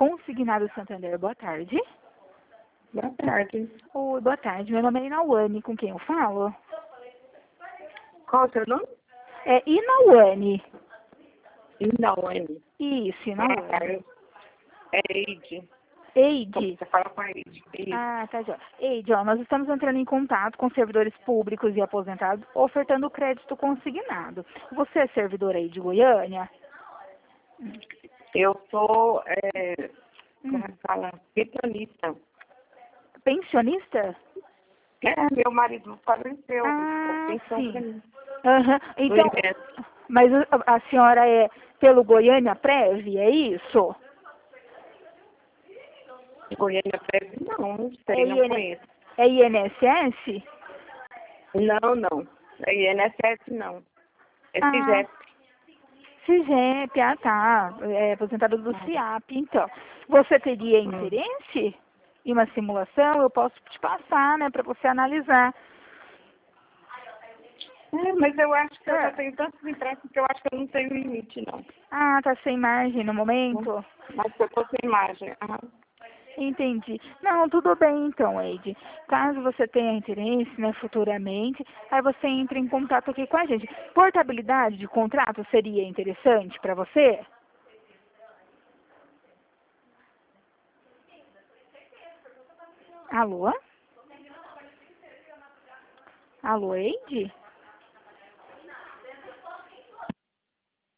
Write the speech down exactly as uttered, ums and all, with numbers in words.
Consignado Santander, boa tarde. Boa tarde. Oi, boa tarde. Meu nome é Inauane, com quem eu falo? Qual o seu nome? É Inauane. Inauane. Isso, Inauane. É Eide. Eide. Você fala com a Eide. Eide. Ah, tá jóia. Eide, ó, nós estamos entrando em contato com servidores públicos e aposentados, ofertando crédito consignado. Você é servidor aí de Goiânia? Eu sou, é, como é Hum. que fala? Pensionista. Pensionista? É, meu marido faleceu. Ah, Pensão pra sim. mim. Aham. Então, Do I N S. mas a a senhora é pelo Goiânia Prev, é isso? Goiânia Prev? Não, não É, sei, não IN, conheço. é I N S S? Não, não. É I N S S, não. É Ah, CIGEP. CIGEP, ah tá, é aposentado do CIAP, então. Você teria Hum. interesse em uma simulação? Eu posso te passar, né, para você analisar. É, mas eu acho que eu já É. tenho tantos empréstimos que eu acho que eu não tenho limite, não. Ah, tá sem margem no momento? Mas se eu fosse imagem. Aham. Entendi. Não, tudo bem então, Eide. Caso você tenha interesse, né, futuramente, aí você entra em contato aqui com a gente. Portabilidade de contrato seria interessante para você? Alô? Alô, Eide?